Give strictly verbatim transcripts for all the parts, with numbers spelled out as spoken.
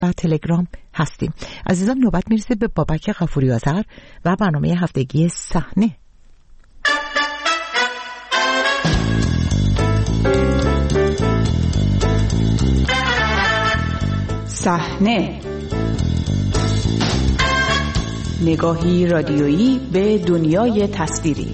و تلگرام هستیم. عزیزان نوبت میرسه به بابک غفوری آذر و برنامه هفتگی صحنه. صحنه، نگاهی رادیویی به دنیای تصویری.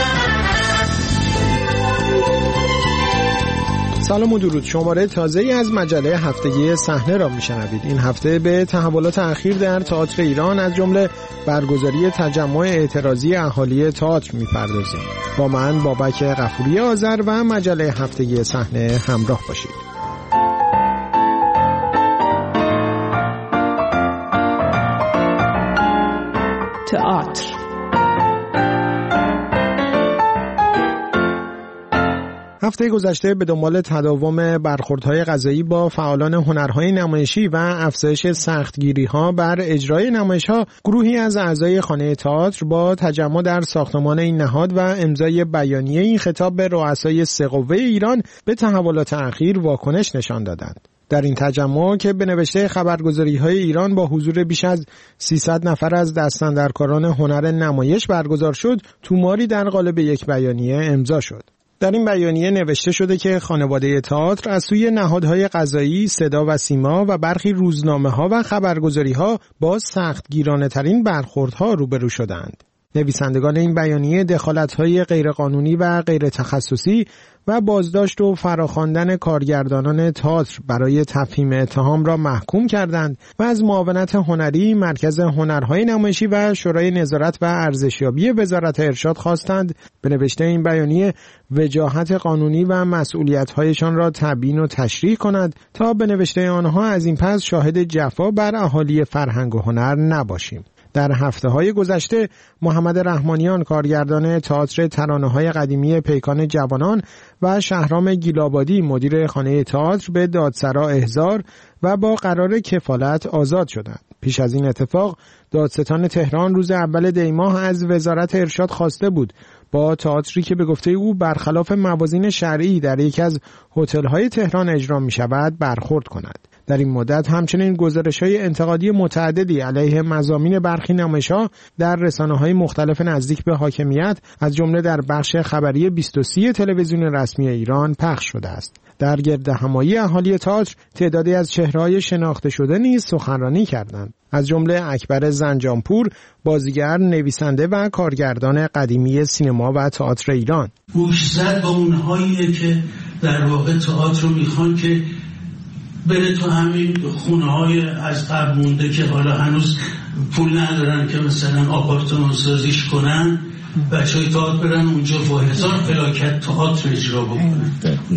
سلام و درود. شماره تازه‌ای از مجله هفتگی صحنه را میشنوید. این هفته به تحولات اخیر در تئاتر ایران از جمله برگزاری تجمع اعتراضی اهالی تئاتر میپردازیم. با من بابک غفوری آذر و مجله هفتگی صحنه همراه باشید. تئاتر. هفته گذشته به دنبال تداوم برخوردهای قضایی با فعالان هنرهای نمایشی و افزایش سختگیری‌ها بر اجرای نمایش‌ها، گروهی از اعضای خانه تئاتر با تجمع در ساختمان این نهاد و امضای بیانیه‌ای خطاب به رؤسای سه قوه ایران به تحولات اخیر واکنش نشان دادند. در این تجمع که به نوشته خبرگزاری‌های ایران با حضور بیش از سیصد نفر از دستاندرکاران هنر نمایش برگزار شد، توماری در قالب یک بیانیه امضا شد. در این بیانیه نوشته شده که خانواده تئاتر از سوی نهادهای قضایی، صدا و سیما و برخی روزنامه‌ها و خبرگزاری‌ها با سختگیرانه‌ترین برخوردها روبرو شدند. نویسندگان این بیانیه دخالت‌های غیرقانونی و غیر تخصصی و بازداشت و فراخواندن کارگردانان تئاتر برای تفهیم اتهام را محکوم کردند و از معاونت هنری، مرکز هنرهای نمایشی و شورای نظارت و ارزشیابی وزارت ارشاد خواستند به نوشته این بیانیه وجاهت قانونی و مسئولیت‌هایشان را تبیین و تشریح کند تا به نوشته آنها از این پس شاهد جفا بر اهالی فرهنگ و هنر نباشیم. در هفته‌های گذشته محمد رحمانیان کارگردان تئاتر ترانه‌های قدیمی پیکان جوانان و شهرام گیلابادی مدیر خانه تئاتر به دادسرا احضار و با قرار کفالت آزاد شدند. پیش از این اتفاق دادستان تهران روز اول دی ماه از وزارت ارشاد خواسته بود با تئاتری که به گفته او برخلاف موازین شرعی در یکی از هتل‌های تهران اجرا می‌شود برخورد کند. در این مدت همچنین گزارش‌های انتقادی متعددی علیه مضامین برخی نمایش‌ها در رسانه‌های مختلف نزدیک به حاکمیت از جمله در بخش خبری بیست و سه تلویزیون رسمی ایران پخش شده است. در گردهمایی اهالی تئاتر تعدادی از چهره‌های شناخته شده نیز سخنرانی کردند. از جمله اکبر زنجانپور، بازیگر، نویسنده و کارگردان قدیمی سینما و تئاتر ایران. گوشزد با اونهایی که در واقع تئاتر رو میخوان که بره تو همین خونه های از قبل مونده که حالا هنوز پول ندارن که مثلا آپارتمان سازیش کنن، بچه های تئاتر برن اونجا با هزار فلاکت تئاتر اجرا بکنن.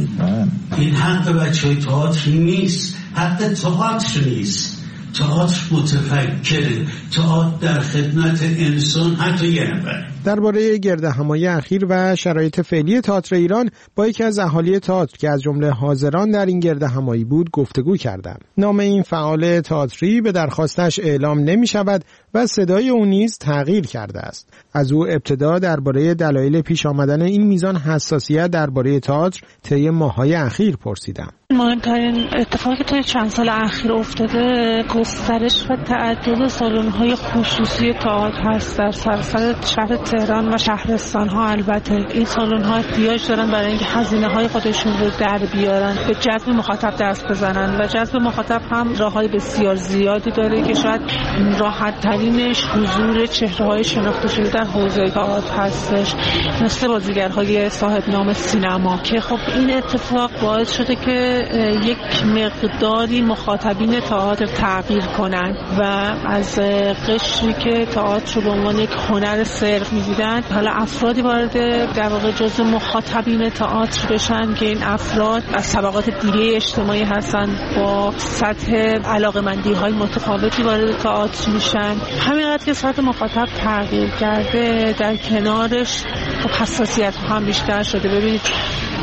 این حق بچه های تئاتر نیست، حق تئاتر نیست. تئاتر متفکره، تئاتر در خدمت انسان، حتی یه نفر. درباره گردهمایی اخیر و شرایط فعلی تئاتر ایران با یکی از اهالی تئاتر که از جمله حاضران در این گردهمایی بود گفتگو کردم. نام این فعال تئاتری به درخواستش اعلام نمی شود و صدای او نیز تغییر کرده است. از او ابتدا درباره دلایل پیش آمدن این میزان حساسیت درباره تئاتر طی ماه‌های اخیر پرسیدم. مهمترین اتفاقی که طی چند سال اخیر افتاده گسترش و تعدد سالن‌های خصوصی تئاتر هست در سراسر شهر تهران و شهرستان‌ها. البته این سالن‌ها احتیاج دارن برای اینکه هزینه‌های خودشون رو در بیارن، به جذب مخاطب دست بزنن و جذب مخاطب هم راه‌های بسیار زیادی داره که شاید راحت‌ترینش حضور چهره‌های شناخته شده در حوزه تئاتر هستش، مثل بازیگرهای صاحب نام سینما که خب این اتفاق باعث شده که یک مقداری مخاطبین تئاتر تغییر کنند و از قشری که تئاتر رو به عنوان یک هنر صرف می‌دیدن حالا افرادی وارد در واقع جزء مخاطبین تئاتر بشن که این افراد از طبقات دیگه اجتماعی هستن، با سطح علاقه‌مندی‌های متفاوتی وارد تئاتر میشن. همینقدر که سطح مخاطب تغییر کرده در کنارش حساسیت هم بیشتر شده. ببینید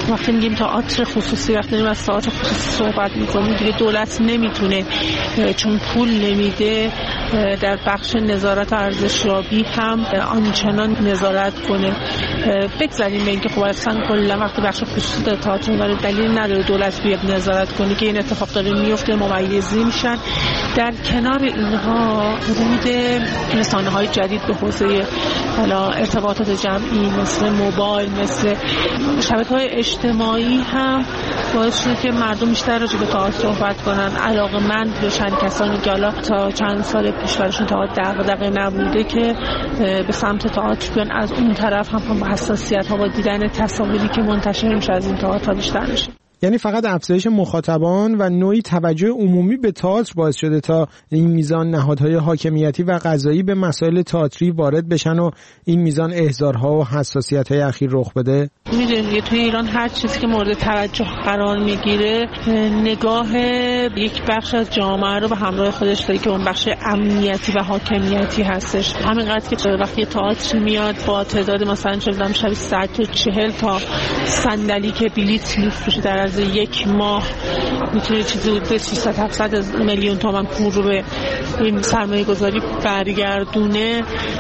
وقتی میگیم تئاتر خصوصی، وقتی داریم از تئاتر خصوصی صحبت میکنیم دیگه دولت نمیتونه چون پول نمیده در بخش نظارت و ارزشیابی هم آنچنان نظارت کنه. بگذاریم به اینکه خب اصلا کلا وقتی بخش خصوصی در تئاتر داره دلیل نداره دولت بیاد نظارت کنه که این اتفاق داره میفته، ممیزی میشن. در کنار اینها ورود رسانه‌های جدید به حوزه حالا ارتباطات جمعی مثل موبایل، مثل شبکه‌های اجتماعی هم باعث شده که مردم بیشتر راجع به تئاتر صحبت کنن، علاقه‌مند بشن. کسانی که حالا تا چند سال پیش براشون تئاتر دغدغه نبوده که به سمت تئاتر بیان. از اون طرف هم هم حساسیت‌ها با دیدن تصاویری که منتشر میشه از این تئاتر بیشتر میشه. یعنی فقط افزایش مخاطبان و نوعی توجه عمومی به تئاتر باعث شده تا این میزان نهادهای حاکمیتی و قضایی به مسائل تئاتری وارد بشن و این میزان احضارها و حساسیت‌های اخیر رخ بده. میدونید توی ایران هر چیزی که مورد توجه قرار میگیره نگاه یک بخش از جامعه رو به همراه خودش داره که اون بخش امنیتی و حاکمیتی هستش. همینقدر که وقتی تئاتر میاد با تعداد مثلا چندم شبیه صد تا چهل تا صندلی که بلیت میفروشه در از یک ماه میتونه چیزی حدود سیصد هفتصد میلیون تومان پول رو به این سرمایه گذاری برگردونه.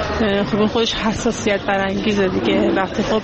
خب این خودش حساسیت برانگیزه دیگه. وقتی خب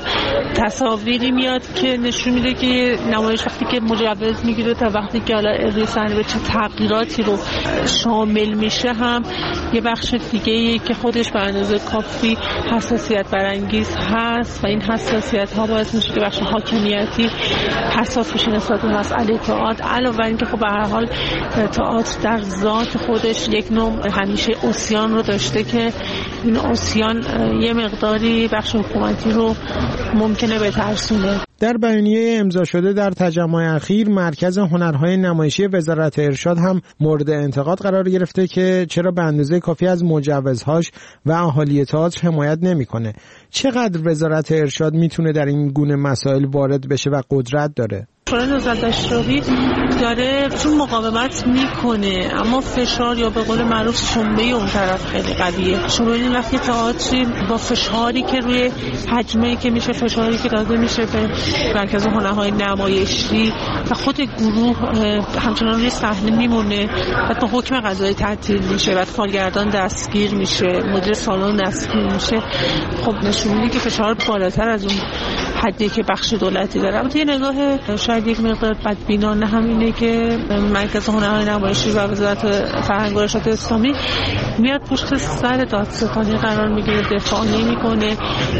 تصاویری میاد که نشون میده که نمایش وقتی که مجوز میگیره تا وقتی که حالا روی صحنه به چه تغییراتی رو شامل میشه هم یه بخش دیگه که خودش به اندازه کافی حساسیت برانگیز هست و این حساسیت ها باعث میشه که بخش حاکمیتی حساس بشه نسبت به مسئله تئاتر. علاوه بر اینکه خب به هر حال تئاتر در ذات خودش یک نوع همیشه عصیان رو داشته که این عصیان یه مقداری بخش حکومتی رو ممکنه بترسونه. در بیانیه امضا شده در تجمع اخیر مرکز هنرهای نمایشی وزارت ارشاد هم مورد انتقاد قرار گرفته که چرا به اندازه کافی از مجوزهاش و اهالی تئاتر حمایت نمیکنه. چقدر وزارت ارشاد میتونه در این گونه مسائل وارد بشه و قدرت داره؟ شورای نظارت اشرافی داره چون مقاومت میکنه اما فشار یا به قول معروف شنبه اون طرف خیلی قویه. شما ببینید وقتی تئاتر با فشاری که روی حجمه که میشه، فشاری که داده میشه به مرکز هنرهای نمایشی و خود گروه همچنان روی صحنه میمونه و تا حکم قضایی تعطیل میشه و کارگردان دستگیر میشه، مدیر سالن دستگیر میشه، خب نشون میده که فشار بالاتر از اون حدی که بخش دولتی داره. البته یه نگاه شاید یک مقدار بدبینانه هم اینه که مرکز هنرهای نمایشی و وزارت فرهنگ و ارشاد اسلامی میاد پشت سر دادستانی قرار میگیره، دفاع نمیکنه.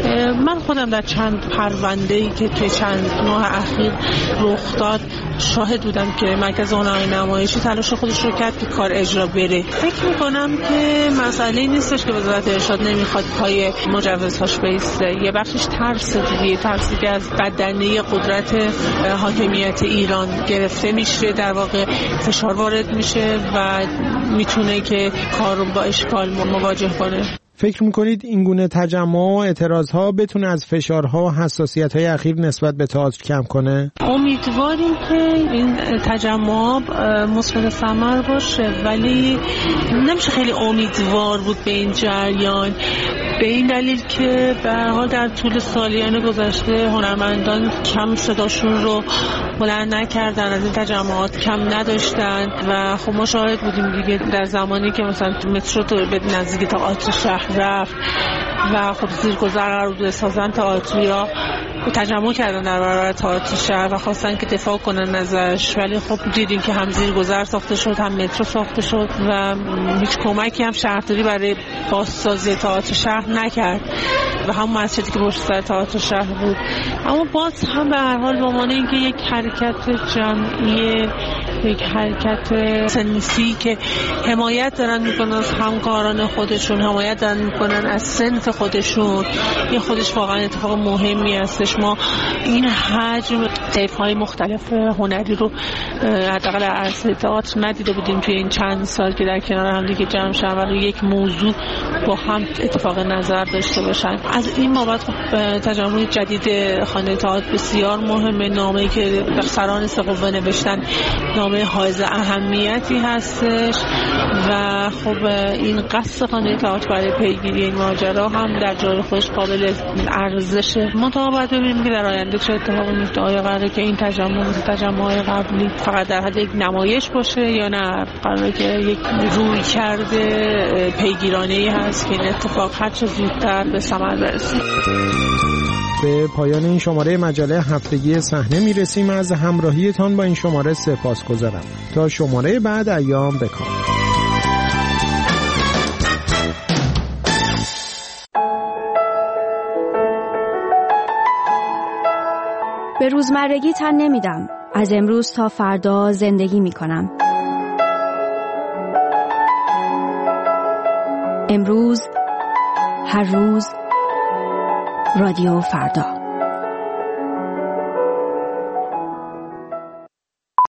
من خودم در چند پرونده‌ای که توی چند ماه اخیر رخ داد شاهد بودم که مرکز هنرهای نمایشی تلاش خودش رو کرد که کار اجرا بره. فکر میکنم که مسئله نیستش که وزارت ارشاد نمیخواد پای مجوزهاش بیسته، یه بخشش ترس دیگه، ترسی که از بدنه قدرت حاکمیت ایران گرفته میشه، در واقع فشار وارد میشه و میتونه که کار رو با اشکال مواجه کنه. فکر میکنید این گونه تجمع و اعتراضها بتونه از فشارها و حساسیت‌های اخیر نسبت به تئاتر کم کنه؟ امیدواریم که این تجمع مثمر ثمر باشه، ولی نمیشه خیلی امیدوار بود به این جریان، به این دلیل که به هر حال در طول سالیان گذشته هنرمندان کم صداشون رو بلند نکردن، از این تجمعات کم نداشتن و خب ما شاهد بودیم دیگه در زمانی که مثلا مترو تو به نزدیک تئاتر شهر رفت و خب زیرگذر قرار بود سازن تئاتریا تجمع کردن در برابر تئاتر شهر و خواستن که دفاع کنن ازش، ولی خب دیدیم که هم زیرگذر ساخته شد، هم مترو ساخته شد و هیچ کمکی هم شهرداری برای بازسازی تئاتر شهر نکرد و هم مسجدی که پشت سر تئاتر شهر بود. اما باز هم به هر حال به عنوان اینکه یک حرکت جمعی، یک حرکت صنفی که حمایت دارن میکنن از همکاران خودشون، حمایت دارن میکنن از صنف خودشون، این خودش واقعا اتفاق مهمی هستش. ما این حجم طیف‌های مختلف هنری رو حداقل عرصه تئاتر ندیده بودیم توی این چند سال که در کنار هم دیگه جمع شدن و روی یک موضوع با هم اتفاق نظر داشته باشن. از این بابت تجمع جدید خانه تئاتر بسیار مهمه. نامه‌ای که سران سه قوه نوشتن نامه حائز اهمیتی هستش و و خب این قصد خانه تئاتر برای پیگیری این ماجرا هم در جای خودش قابل ارزشه. منتها باید ببینیم که در آینده چه اتفاقی میفته. آیا قراره که این تجمع مثل تجمع‌های قبلی فقط در حد یک نمایش باشه یا نه قراره که یک روی کرده پیگیرانه‌ای هست که این اتفاق هر چه زودتر به ثمر برسه. به پایان این شماره مجله هفتگی صحنه میرسیم. از همراهیتان با این شماره سپاسگزارم. تا شماره بعد ایام بکام. به روزمرگی تن نمیدم. از امروز تا فردا زندگی میکنم. امروز، هر روز، رادیو فردا.